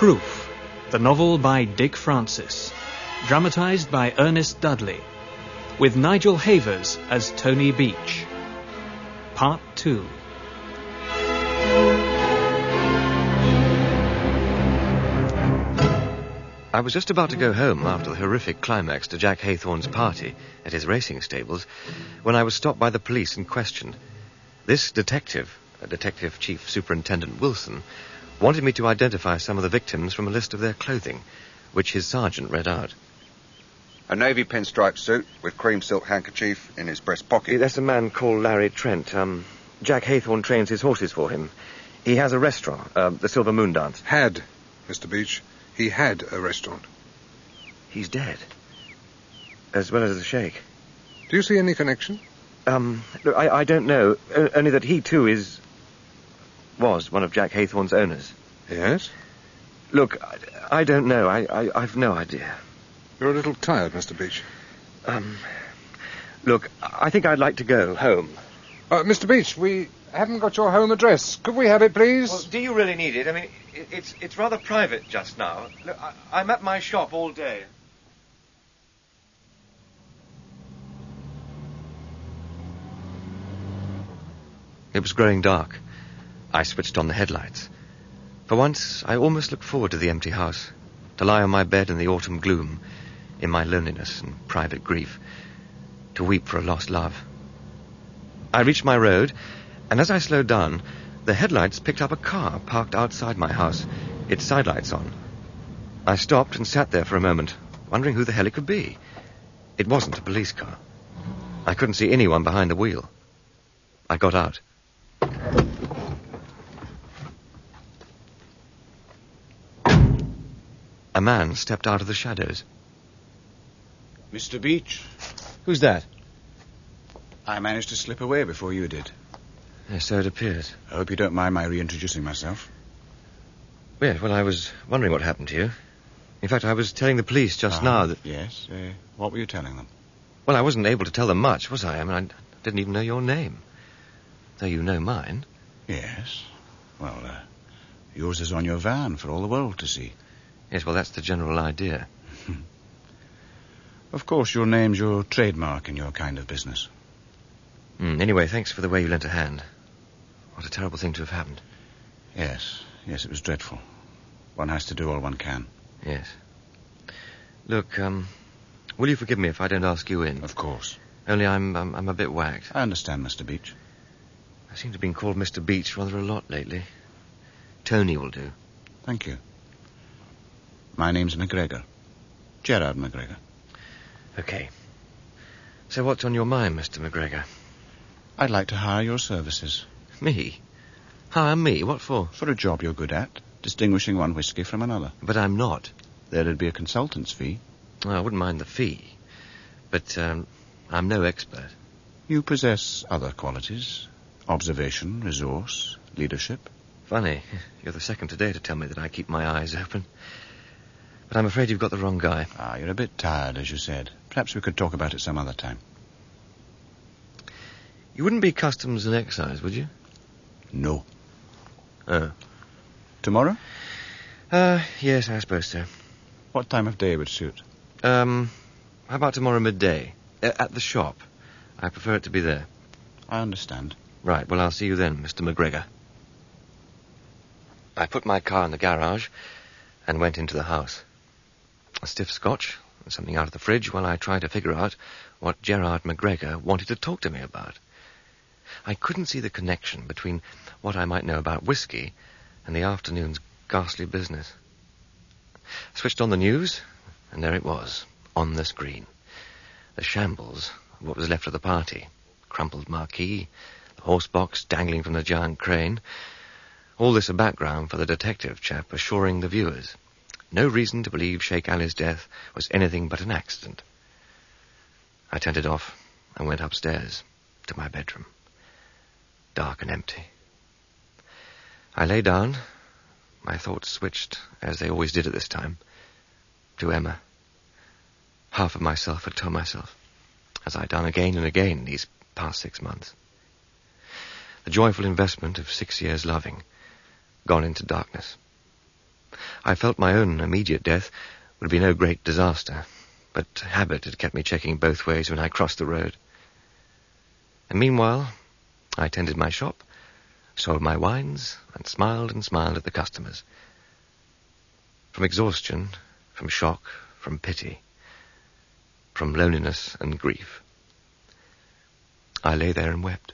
Proof, the novel by Dick Francis, dramatised by Ernest Dudley, with Nigel Havers as Tony Beach. Part 2. I was just about to go home after the horrific climax to Jack Haythorne's party at his racing stables when I was stopped by the police and questioned. This detective, Detective Chief Superintendent Wilson, wanted me to identify some of the victims from a list of their clothing, which his sergeant read out. A navy pinstripe suit with cream silk handkerchief in his breast pocket. That's a man called Larry Trent. Jack Haythorne trains his horses for him. He has a restaurant, the Silver Moon Dance. Had, Mr. Beach. He had a restaurant. He's dead. As well as the sheikh. Do you see any connection? Look, I don't know. Only that he, too, was one of Jack Haythorne's owners. Yes? Look, I don't know. I've no idea. You're a little tired, Mr. Beach. Look, I think I'd like to go home. Mr. Beach, we haven't got your home address. Could we have it, please? Well, do you really need it? I mean, it's rather private just now. Look, I'm at my shop all day. It was growing dark. I switched on the headlights. For once, I almost looked forward to the empty house, to lie on my bed in the autumn gloom, in my loneliness and private grief, to weep for a lost love. I reached my road, and as I slowed down, the headlights picked up a car parked outside my house, its sidelights on. I stopped and sat there for a moment, wondering who the hell it could be. It wasn't a police car. I couldn't see anyone behind the wheel. I got out. A man stepped out of the shadows. Mr. Beach, Who's that? I managed to slip away before you did. Yes, so it appears. I hope you don't mind my reintroducing myself. Yes, well, I was wondering what happened to you. In fact, I was telling the police just now that... Yes, what were you telling them? Well, I wasn't able to tell them much, was I? I mean, I didn't even know your name. Though you know mine. Yes. Well, yours is on your van for all the world to see. Yes, well, that's the general idea. Of course, your name's your trademark in your kind of business. Anyway, thanks for the way you lent a hand. What a terrible thing to have happened. Yes, it was dreadful. One has to do all one can. Yes. Look, will you forgive me if I don't ask you in? Of course. Only I'm a bit whacked. I understand, Mr. Beach. I seem to have been called Mr. Beach rather a lot lately. Tony will do. Thank you. My name's McGregor. Gerard McGregor. Okay. So what's on your mind, Mr. McGregor? I'd like to hire your services. Me? Hire me? What for? For a job you're good at, distinguishing one whiskey from another. But I'm not. There'd be a consultant's fee. I wouldn't mind the fee. But, I'm no expert. You possess other qualities. Observation, resource, leadership. Funny. You're the second today to tell me that I keep my eyes open. But I'm afraid you've got the wrong guy. You're a bit tired, as you said. Perhaps we could talk about it some other time. You wouldn't be customs and excise, would you? No. Oh. Tomorrow? Yes, I suppose so. What time of day would suit? How about tomorrow midday? At the shop. I prefer it to be there. I understand. Right, well, I'll see you then, Mr. McGregor. I put my car in the garage and went into the house. A stiff scotch and something out of the fridge while I tried to figure out what Gerard McGregor wanted to talk to me about. I couldn't see the connection between what I might know about whiskey and the afternoon's ghastly business. I switched on the news, and there it was, on the screen. The shambles of what was left of the party. Crumpled marquee, the horse box dangling from the giant crane. All this a background for the detective chap assuring the viewers. No reason to believe Sheikh Ali's death was anything but an accident. I turned it off and went upstairs to my bedroom. Dark and empty. I lay down. My thoughts switched, as they always did at this time, to Emma. Half of myself had told myself, as I'd done again and again these past 6 months. The joyful investment of 6 years loving, gone into darkness. I felt my own immediate death would be no great disaster, but habit had kept me checking both ways when I crossed the road. And meanwhile, I tended my shop, sold my wines, and smiled at the customers. From exhaustion, from shock, from pity, from loneliness and grief, I lay there and wept.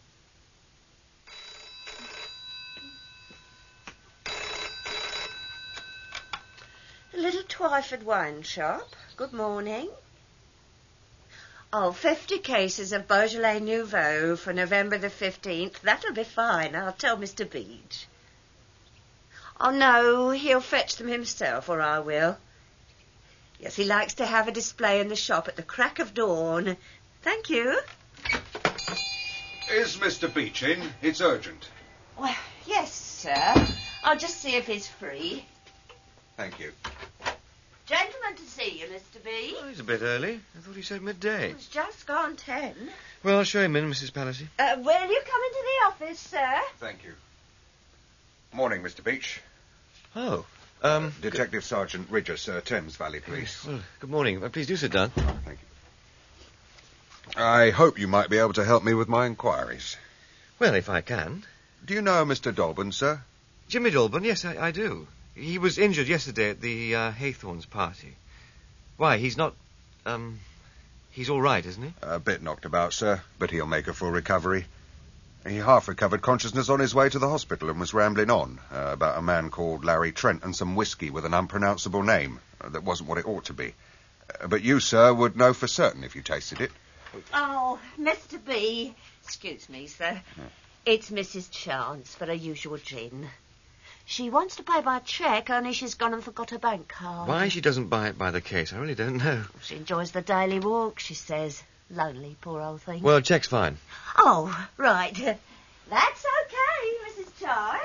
A Little Twyford wine shop. Good morning. Oh, 50 cases of Beaujolais Nouveau for November the 15th. That'll be fine. I'll tell Mr. Beach. Oh, no, he'll fetch them himself, or I will. Yes, he likes to have a display in the shop at the crack of dawn. Thank you. Is Mr. Beach in? It's urgent. Well, yes, sir. I'll just see if he's free. Thank you. Gentleman to see you, Mr. B. Oh, he's a bit early. I thought he said midday. It's just gone 10. Well, I'll show him in, Mrs. Palissy. Will you come into the office, sir? Thank you. Morning, Mr. Beach. Oh, Detective Sergeant Ridger, Sir, Thames Valley Police. Well, good morning. Please do sit down. Thank you. I hope you might be able to help me with my inquiries. Well, if I can. Do you know Mr. Dolben, sir? Jimmy Dolben, yes, I do. He was injured yesterday at the Haythorns party. Why, he's not, he's all right, isn't he? A bit knocked about, sir, but he'll make a full recovery. He half recovered consciousness on his way to the hospital and was rambling on about a man called Larry Trent and some whiskey with an unpronounceable name that wasn't what it ought to be. But you, sir, would know for certain if you tasted it. Oh, Mr. B. Excuse me, sir. It's Mrs. Chance for her usual gin. She wants to pay by cheque, only she's gone and forgot her bank card. Why she doesn't buy it by the case, I really don't know. She enjoys the daily walk, she says. Lonely, poor old thing. Well, cheque's fine. Oh, right. That's okay, Mrs.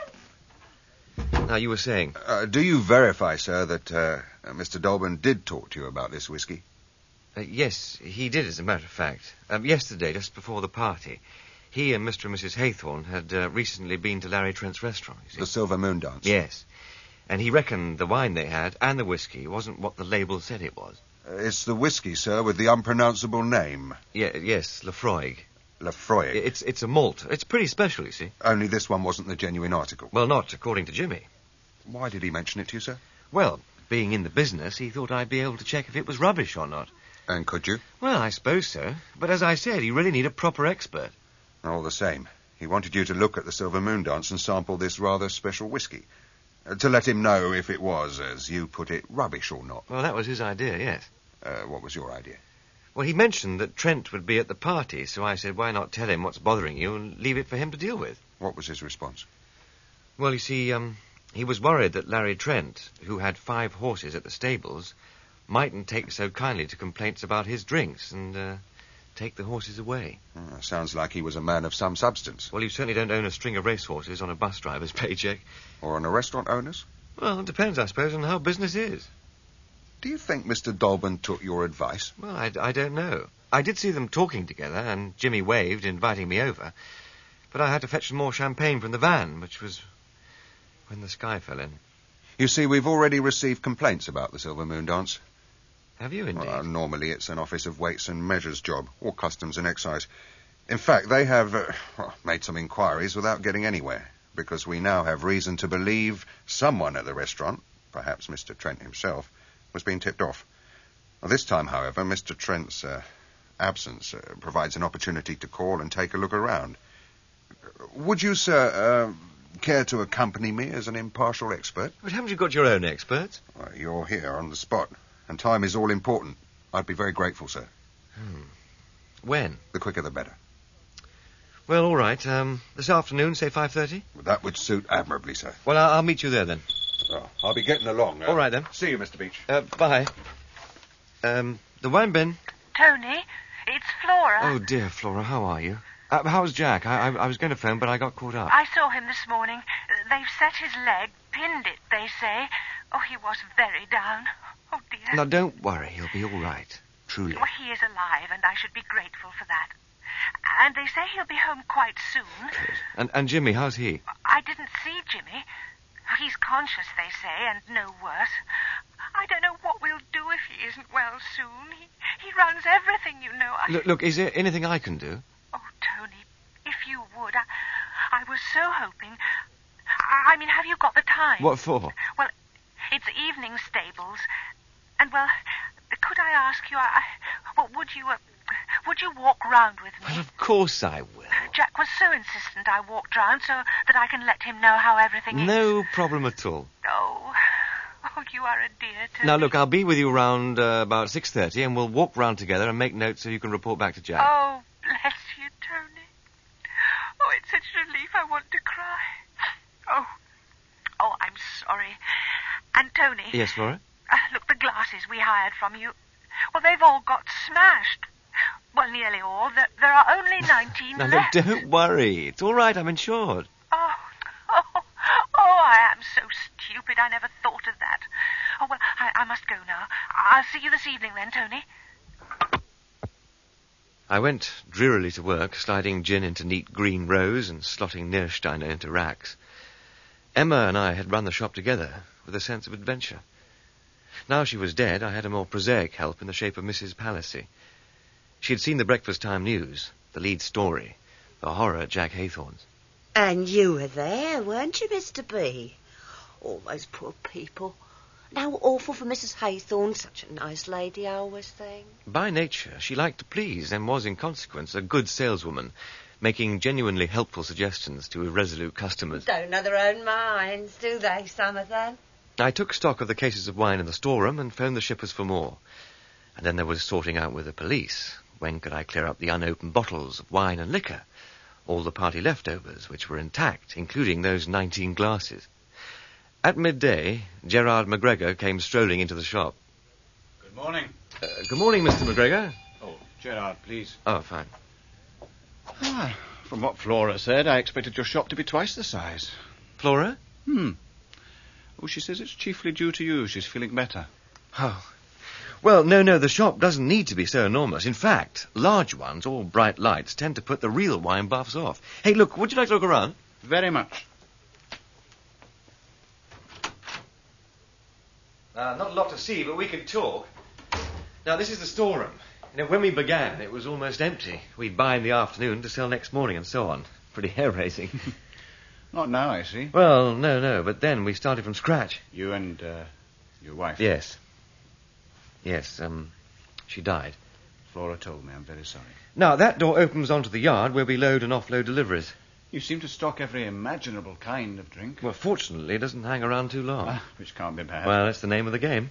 Chance. Now, you were saying? Do you verify, sir, that Mr. Dolben did talk to you about this whiskey? Yes, he did, as a matter of fact. Yesterday, just before the party, he and Mr. and Mrs. Haythorn had recently been to Larry Trent's restaurant, you see. The Silver Moon Dance? Yes. And he reckoned the wine they had and the whiskey wasn't what the label said it was. It's the whiskey, sir, with the unpronounceable name. Yes, Lafroig. Lafroig? It's a malt. It's pretty special, you see. Only this one wasn't the genuine article. Well, not according to Jimmy. Why did he mention it to you, sir? Well, being in the business, he thought I'd be able to check if it was rubbish or not. And could you? Well, I suppose so. But as I said, you really need a proper expert. All the same, he wanted you to look at the Silver Moon Dance and sample this rather special whiskey. To let him know if it was, as you put it, rubbish or not. Well, that was his idea, yes. What was your idea? Well, he mentioned that Trent would be at the party, so I said, why not tell him what's bothering you and leave it for him to deal with? What was his response? Well, you see, he was worried that Larry Trent, who had 5 horses at the stables, mightn't take so kindly to complaints about his drinks and take the horses away. Sounds like he was a man of some substance. Well, you certainly don't own a string of racehorses on a bus driver's paycheck. Or on a restaurant owner's? Well, it depends, I suppose, on how business is. Do you think Mr. Dolben took your advice? Well, I don't know. I did see them talking together, and Jimmy waved, inviting me over. But I had to fetch some more champagne from the van, which was when the sky fell in. You see, we've already received complaints about the Silver Moon Dance. Have you, indeed? Normally it's an Office of Weights and Measures job, or Customs and Excise. In fact, they have made some inquiries without getting anywhere, because we now have reason to believe someone at the restaurant, perhaps Mr. Trent himself, was being tipped off. Well, this time, however, Mr. Trent's absence provides an opportunity to call and take a look around. Would you, sir, care to accompany me as an impartial expert? But haven't you got your own experts? Well, you're here on the spot, and time is all important. I'd be very grateful, sir. When? The quicker the better. Well, all right. This afternoon, say 5:30? That would suit admirably, sir. Well, I'll meet you there then. Oh, I'll be getting along. All right, then. See you, Mr. Beach. Bye. The wine bin. Tony, it's Flora. Oh, dear, Flora, how are you? How's Jack? I was going to phone, but I got caught up. I saw him this morning. They've set his leg, pinned it, they say. Oh, he was very down. Oh, dear. Now, don't worry. He'll be all right. Truly. Well, he is alive, and I should be grateful for that. And they say he'll be home quite soon. Good. And Jimmy, how's he? I didn't see Jimmy. He's unconscious, they say, and no worse. I don't know what we'll do if he isn't well soon. He runs everything, you know. Look, is there anything I can do? Oh, Tony, if you would. I was so hoping... I mean, have you got the time? What for? Well, it's evening stables. And, well, could I ask you... would you walk round with me? Well, of course I will. Jack was so insistent I walked round so that I can let him know how everything is. No problem at all. Oh, you are a dear, Tony. Now, look, I'll be with you around about 6:30, and we'll walk round together and make notes so you can report back to Jack. Oh, bless you, Tony. Oh, it's such a relief I want to cry. Oh, I'm sorry. And, Tony... Yes, Flora? Look, the glasses we hired from you, well, they've all got smashed. Well, nearly all. There are only 19 Now, left. look, don't worry. It's all right. I'm insured. Oh, I am so stupid. I never thought of that. Oh, well, I must go now. I'll see you this evening then, Tony. I went drearily to work, sliding gin into neat green rows and slotting Niersteiner into racks. Emma and I had run the shop together with a sense of adventure. Now she was dead, I had a more prosaic help in the shape of Mrs. Palissy. She had seen the breakfast time news, the lead story, the horror at Jack Haythorne's. And you were there, weren't you, Mr. B? All those poor people. And how awful for Mrs. Haythorne, such a nice lady, I always think. By nature, she liked to please and was, in consequence, a good saleswoman, making genuinely helpful suggestions to irresolute customers. Don't know their own minds, do they, some of them? I took stock of the cases of wine in the storeroom and phoned the shippers for more. And then there was sorting out with the police. When could I clear up the unopened bottles of wine and liquor? All the party leftovers, which were intact, including those 19 glasses. At midday, Gerard McGregor came strolling into the shop. Good morning. Good morning, Mr. McGregor. Oh, Gerard, please. Oh, fine. From what Flora said, I expected your shop to be twice the size. Flora? Oh, she says it's chiefly due to you. She's feeling better. Oh. Well, no, the shop doesn't need to be so enormous. In fact, large ones, all bright lights, tend to put the real wine buffs off. Hey, look, would you like to look around? Very much. Not a lot to see, but we can talk. Now, this is the storeroom. You know, when we began, it was almost empty. We'd buy in the afternoon to sell next morning and so on. Pretty hair-raising. Not now, I see. Well, no, but then we started from scratch. You and your wife? Yes, she died. Flora told me. I'm very sorry. Now, that door opens onto the yard where we load and offload deliveries. You seem to stock every imaginable kind of drink. Well, fortunately, it doesn't hang around too long. Which can't be bad. Well, that's the name of the game.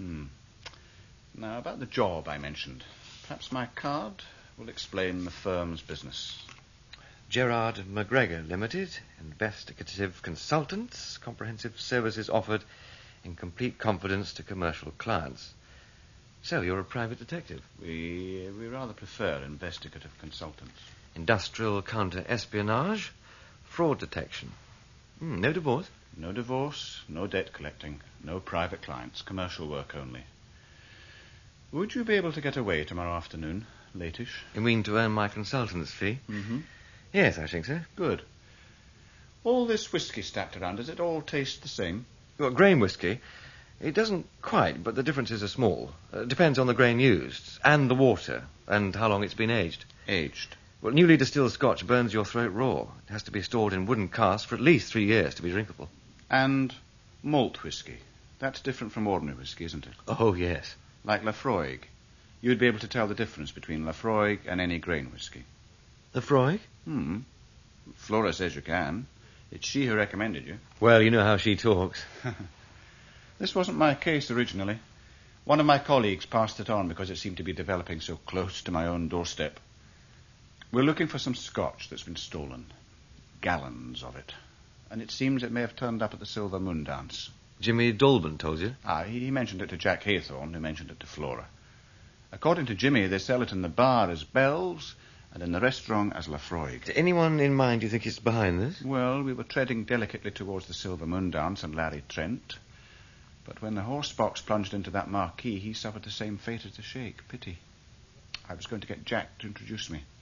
Now, about the job I mentioned. Perhaps my card will explain the firm's business. Gerard McGregor Limited, investigative consultants, comprehensive services offered in complete confidence to commercial clients. So, you're a private detective? We rather prefer investigative consultants. Industrial counter-espionage, fraud detection. No divorce? No divorce, no debt collecting, no private clients, commercial work only. Would you be able to get away tomorrow afternoon, late-ish? You mean to earn my consultant's fee? Mm-hmm. Yes, I think so. Good. All this whiskey stacked around, does it all taste the same? Well, grain whiskey? It doesn't quite, but the differences are small. Depends on the grain used, and the water, and how long it's been aged. Aged? Well, newly distilled scotch burns your throat raw. It has to be stored in wooden casks for at least 3 years to be drinkable. And malt whiskey? That's different from ordinary whiskey, isn't it? Oh, yes. Like Laphroaig. You'd be able to tell the difference between Laphroaig and any grain whiskey. Laphroaig? Flora says you can. It's she who recommended you. Well, you know how she talks. This wasn't my case originally. One of my colleagues passed it on because it seemed to be developing so close to my own doorstep. We're looking for some scotch that's been stolen. Gallons of it. And it seems it may have turned up at the Silver Moon dance. Jimmy Dolben told you? He mentioned it to Jack Haythorne, who mentioned it to Flora. According to Jimmy, they sell it in the bar as Bell's and in the restaurant as Laphroaig. Anyone in mind you think is behind this? Well, we were treading delicately towards the Silver Moon dance and Larry Trent. But when the horse box plunged into that marquee, he suffered the same fate as the Sheikh. Pity. I was going to get Jack to introduce me.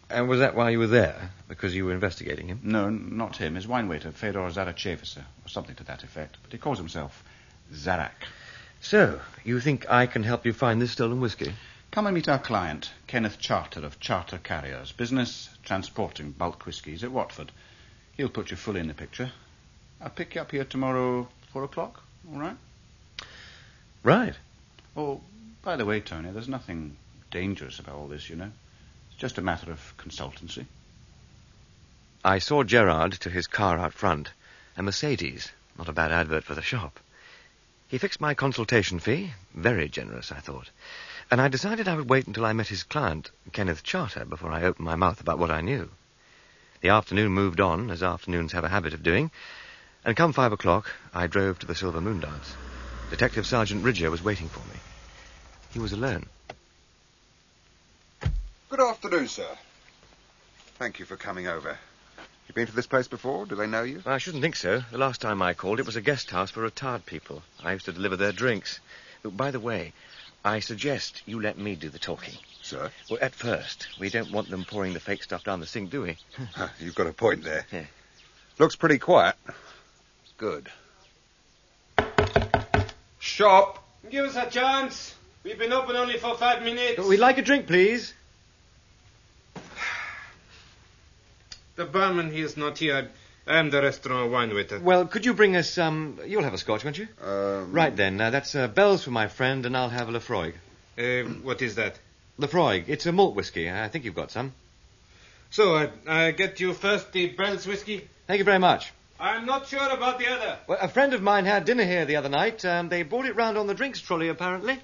And was that while you were there? Because you were investigating him? No, not him. His wine waiter, Fedor Zarachevisa, or something to that effect. But he calls himself Zarak. So, you think I can help you find this stolen whiskey? Come and meet our client, Kenneth Charter of Charter Carriers. Business transporting bulk whiskies at Watford. He'll put you fully in the picture. I'll pick you up here tomorrow, 4 o'clock, all right? Right. Oh, by the way, Tony, there's nothing dangerous about all this, you know. It's just a matter of consultancy. I saw Gerard to his car out front. A Mercedes. Not a bad advert for the shop. He fixed my consultation fee. Very generous, I thought. And I decided I would wait until I met his client, Kenneth Charter, before I opened my mouth about what I knew. The afternoon moved on, as afternoons have a habit of doing, and come 5 o'clock, I drove to the Silver Moon Dance. Detective Sergeant Ridger was waiting for me. He was alone. Good afternoon, sir. Thank you for coming over. You been to this place before? Do they know you? I shouldn't think so. The last time I called, it was a guest house for retired people. I used to deliver their drinks. By the way, I suggest you let me do the talking. Sir? Well, at first, we don't want them pouring the fake stuff down the sink, do we? You've got a point there. Yeah. Looks pretty quiet. Good. Shop! Give us a chance. We've been open only for 5 minutes. We'd like a drink, please. The barman, he is not here. I am the restaurant wine waiter. Well, could you bring us you'll have a scotch, won't you? Right then. That's Bell's for my friend, and I'll have a Lafroig. What is that? Lafroig. It's a malt whiskey. I think you've got some. So, I get you first the Bell's whiskey? Thank you very much. I'm not sure about the other. Well, a friend of mine had dinner here the other night. They brought it round on the drinks trolley, apparently.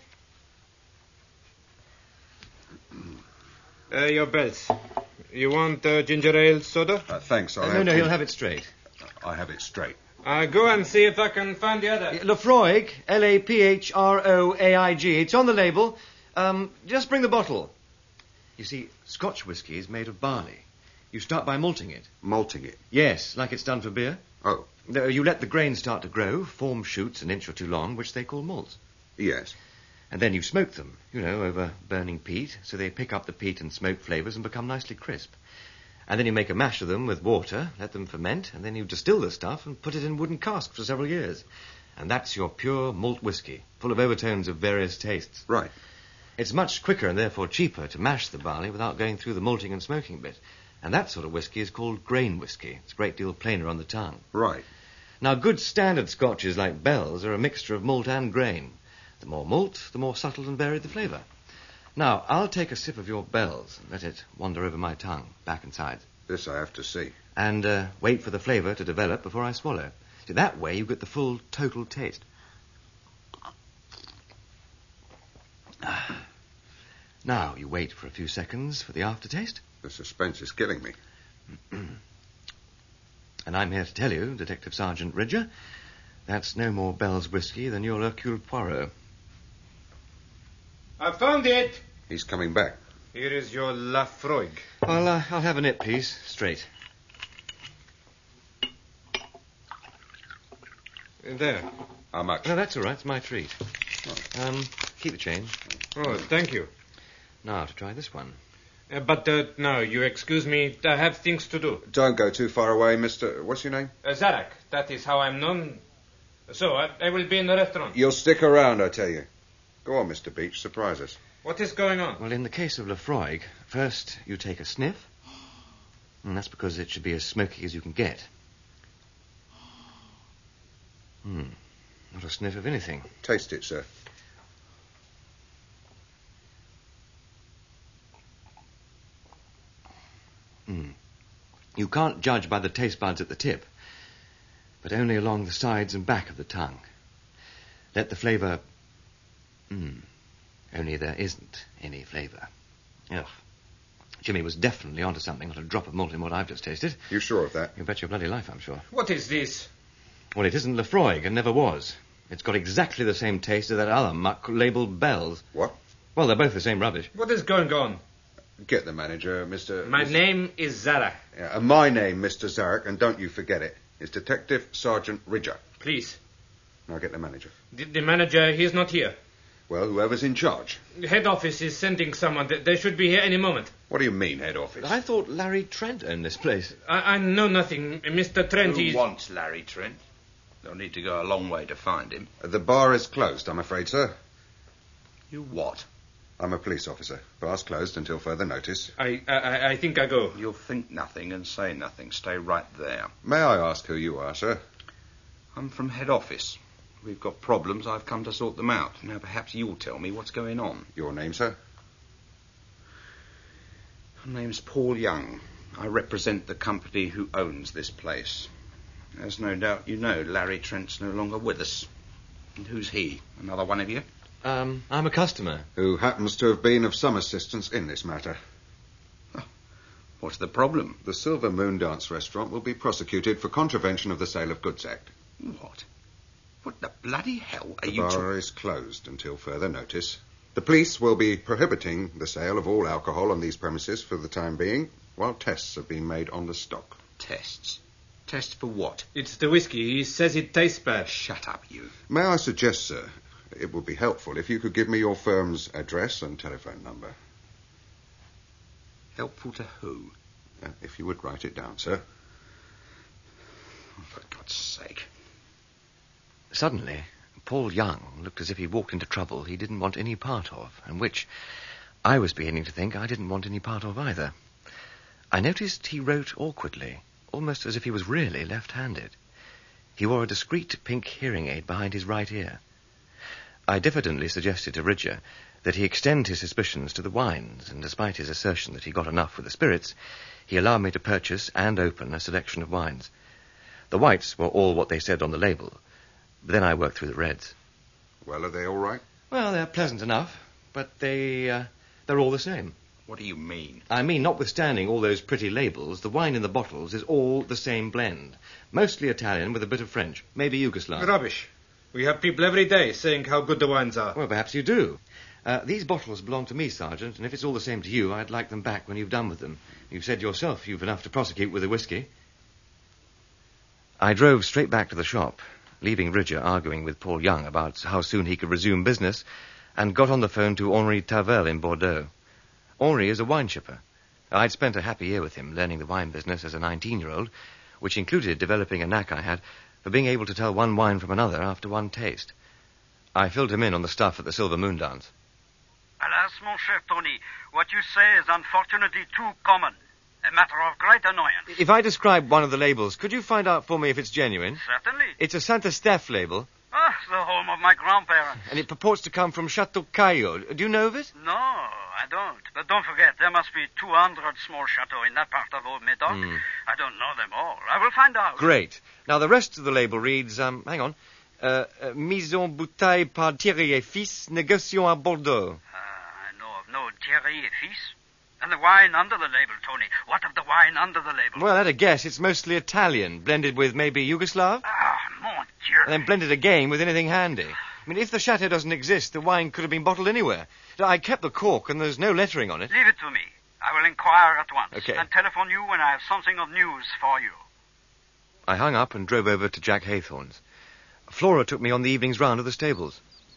Your Bell's. You want ginger ale soda? Thanks. No, he'll have it straight. I have it straight. Go and see if I can find the other. Lafroig, Laphroaig. It's on the label. Just bring the bottle. You see, Scotch whiskey is made of barley. You start by malting it. Malting it? Yes, like it's done for beer. Oh. You let the grain start to grow, form shoots an inch or two long, which they call malts. Yes. And then you smoke them, over burning peat, so they pick up the peat and smoke flavours and become nicely crisp. And then you make a mash of them with water, let them ferment, and then you distill the stuff and put it in wooden casks for several years. And that's your pure malt whiskey, full of overtones of various tastes. Right. It's much quicker and therefore cheaper to mash the barley without going through the malting and smoking bit. And that sort of whiskey is called grain whiskey. It's a great deal plainer on the tongue. Right. Now, good standard scotches like Bell's are a mixture of malt and grain. The more malt, the more subtle and varied the flavour. Now, I'll take a sip of your Bell's and let it wander over my tongue, back and sides. This I have to see. And wait for the flavour to develop before I swallow. See, that way you get the full, total taste. Now, you wait for a few seconds for the aftertaste. The suspense is killing me. And I'm here to tell you, Detective Sergeant Ridger, that's no more Bell's whiskey than your Hercule Poirot. I found it. He's coming back. Here is your Lafroig. I'll have a nip, please. Straight. There. How much? No, that's all right. It's my treat. Keep the change. Oh, thank you. Now to try this one. But now, you excuse me. I have things to do. Don't go too far away, Mr. What's your name? Zarak. That is how I'm known. So, I will be in the restaurant. You'll stick around, I tell you. Go on, Mr. Beach. Surprise us. What is going on? Well, in the case of Lafroig, first you take a sniff. And that's because it should be as smoky as you can get. Not a sniff of anything. Taste it, sir. You can't judge by the taste buds at the tip, but only along the sides and back of the tongue. Let the flavour... Only there isn't any flavour. Ugh. Jimmy was definitely onto something, not a drop of malt in what I've just tasted. You sure of that? You bet your bloody life, I'm sure. What is this? Well, it isn't Lafroig, and never was. It's got exactly the same taste as that other muck labelled Bell's. What? Well, they're both the same rubbish. What is going on? Get the manager, Mr... My name is Zarak. Yeah, and my name, Mr. Zarak, and don't you forget it, is Detective Sergeant Ridger. Please. Now get the manager. The manager, he is not here. Well, whoever's in charge. Head office is sending someone. They should be here any moment. What do you mean, head office? I thought Larry Trent owned this place. I know nothing. Mr. Trent, Who wants Larry Trent? They'll need to go a long way to find him. The bar is closed, I'm afraid, sir. You what? I'm a police officer. Bar's closed until further notice. I think I go. You'll think nothing and say nothing. Stay right there. May I ask who you are, sir? I'm from head office. We've got problems. I've come to sort them out. Now, perhaps you'll tell me what's going on. Your name, sir? My name's Paul Young. I represent the company who owns this place. As no doubt you know, Larry Trent's no longer with us. And who's he? Another one of you? I'm a customer. Who happens to have been of some assistance in this matter. Oh, what's the problem? The Silver Moon Dance restaurant will be prosecuted for contravention of the Sale of Goods Act. What? What the bloody hell are The you bar is closed until further notice. The police will be prohibiting the sale of all alcohol on these premises for the time being, while tests have been made on the stock. Tests? Tests for what? It's the whiskey. He says it tastes bad. Shut up, you. May I suggest, sir, it would be helpful if you could give me your firm's address and telephone number. Helpful to who? If you would write it down, sir. Oh, for God's sake. Suddenly, Paul Young looked as if he walked into trouble he didn't want any part of, and which I was beginning to think I didn't want any part of either. I noticed he wrote awkwardly, almost as if he was really left-handed. He wore a discreet pink hearing aid behind his right ear. I diffidently suggested to Ridger that he extend his suspicions to the wines, and despite his assertion that he got enough with the spirits, he allowed me to purchase and open a selection of wines. The whites were all what they said on the label, but then I worked through the reds. Well, are they all right? Well, they're pleasant enough, but they're all the same. What do you mean? I mean, notwithstanding all those pretty labels, the wine in the bottles is all the same blend. Mostly Italian with a bit of French, maybe Yugoslav. Rubbish. We have people every day saying how good the wines are. Well, perhaps you do. These bottles belong to me, Sergeant, and if it's all the same to you, I'd like them back when you've done with them. You've said yourself you've enough to prosecute with the whiskey. I drove straight back to the shop, leaving Ridger arguing with Paul Young about how soon he could resume business, and got on the phone to Henri Tavel in Bordeaux. Henri is a wine shipper. I'd spent a happy year with him learning the wine business as a 19-year-old, which included developing a knack I had for being able to tell one wine from another after one taste. I filled him in on the stuff at the Silver Moon Dance. Alas, mon cher Tony, what you say is unfortunately too common. A matter of great annoyance. If I describe one of the labels, could you find out for me if it's genuine? Certainly. It's a Saint-Estèphe label. Ah, the home of my grandparents. And it purports to come from Chateau Caillot. Do you know of it? No, I don't. But don't forget, there must be 200 small chateaux in that part of old Médoc. I don't know them all. I will find out. Great. Now, the rest of the label reads, hang on, Mise en bouteille par Thierry et Fils, négociant à Bordeaux. I know of no Thierry et Fils. And the wine under the label, Tony. What of the wine under the label? Well, at a guess, it's mostly Italian, blended with maybe Yugoslav. Ah, mon Dieu. And then blended again with anything handy. I mean, if the chateau doesn't exist, the wine could have been bottled anywhere. I kept the cork, and there's no lettering on it. Leave it to me. I will inquire at once. Okay. And telephone you when I have something of news for you. I hung up and drove over to Jack Haythorne's. Flora took me on the evening's round of the stables.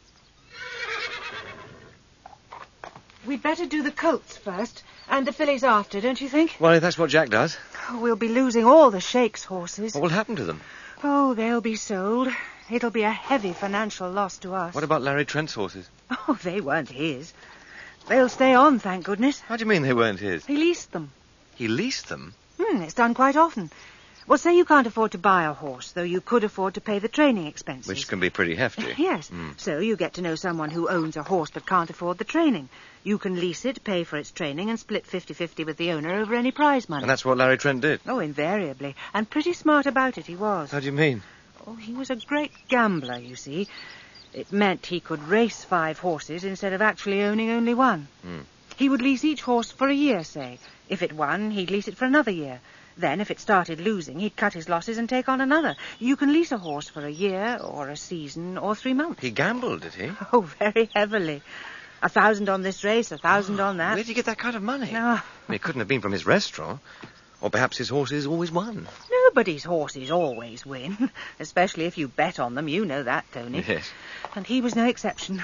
We'd better do the colts first, and the fillies after, don't you think? Well, if that's what Jack does. We'll be losing all the Shakes horses. What will happen to them? Oh, they'll be sold. It'll be a heavy financial loss to us. What about Larry Trent's horses? Oh, they weren't his. They'll stay on, thank goodness. How do you mean they weren't his? He leased them. He leased them? It's done quite often. Well, say you can't afford to buy a horse, though you could afford to pay the training expenses. Which can be pretty hefty. Yes. So you get to know someone who owns a horse but can't afford the training. You can lease it, pay for its training, and split 50-50 with the owner over any prize money. And that's what Larry Trent did? Oh, invariably. And pretty smart about it he was. How do you mean? Oh, he was a great gambler, you see. It meant he could race 5 horses instead of actually owning only one. He would lease each horse for a year, say. If it won, he'd lease it for another year. Then, if it started losing, he'd cut his losses and take on another. You can lease a horse for a year, or a season, or 3 months. He gambled, did he? Oh, very heavily. 1,000 on this race, 1,000 on that. Where did he get that kind of money? No. I mean, it couldn't have been from his restaurant. Or perhaps his horses always won. Nobody's horses always win. Especially if you bet on them. You know that, Tony. Yes. And he was no exception.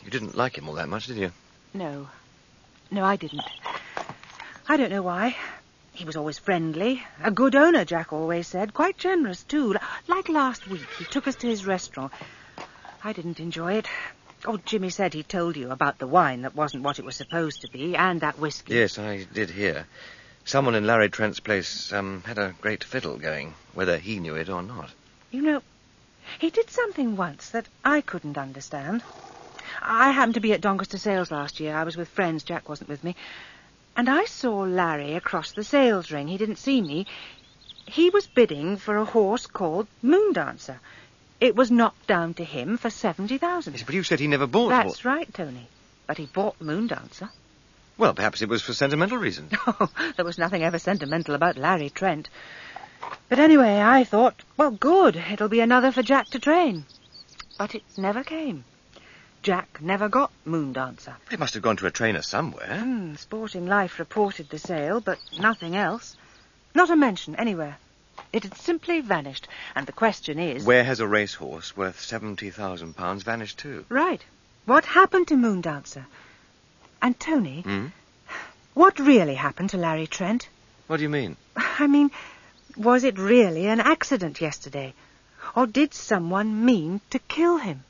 You didn't like him all that much, did you? No. No, I didn't. I don't know why. He was always friendly. A good owner, Jack always said. Quite generous, too. Like last week, he took us to his restaurant. I didn't enjoy it. Oh, Jimmy said he told you about the wine that wasn't what it was supposed to be, and that whiskey. Yes, I did hear. Someone in Larry Trent's place had a great fiddle going, whether he knew it or not. You know, he did something once that I couldn't understand. I happened to be at Doncaster Sales last year. I was with friends. Jack wasn't with me. And I saw Larry across the sales ring. He didn't see me. He was bidding for a horse called Moondancer. It was knocked down to him for 70,000. Yes, but you said he never bought... That's right, Tony. But he bought Moondancer. Well, perhaps it was for sentimental reasons. Oh, there was nothing ever sentimental about Larry Trent. But anyway, I thought, well, good. It'll be another for Jack to train. But it never came. Jack never got Moondancer. But it must have gone to a trainer somewhere. Sporting Life reported the sale, but nothing else. Not a mention anywhere. It had simply vanished. And the question is... Where has a racehorse worth £70,000 vanished to? Right. What happened to Moondancer? And Tony, what really happened to Larry Trent? What do you mean? I mean, was it really an accident yesterday? Or did someone mean to kill him?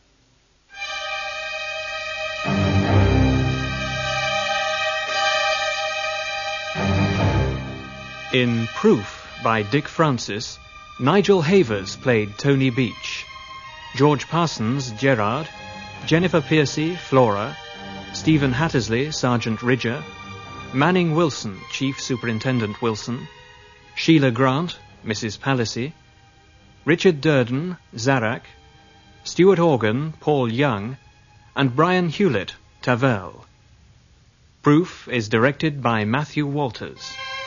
In Proof by Dick Francis, Nigel Havers played Tony Beach, George Parsons, Gerard, Jennifer Piercy, Flora, Stephen Hattersley, Sergeant Ridger, Manning Wilson, Chief Superintendent Wilson, Sheila Grant, Mrs. Palissy, Richard Durden, Zarak, Stuart Organ, Paul Young, and Brian Hewlett, Tavel. Proof is directed by Matthew Walters.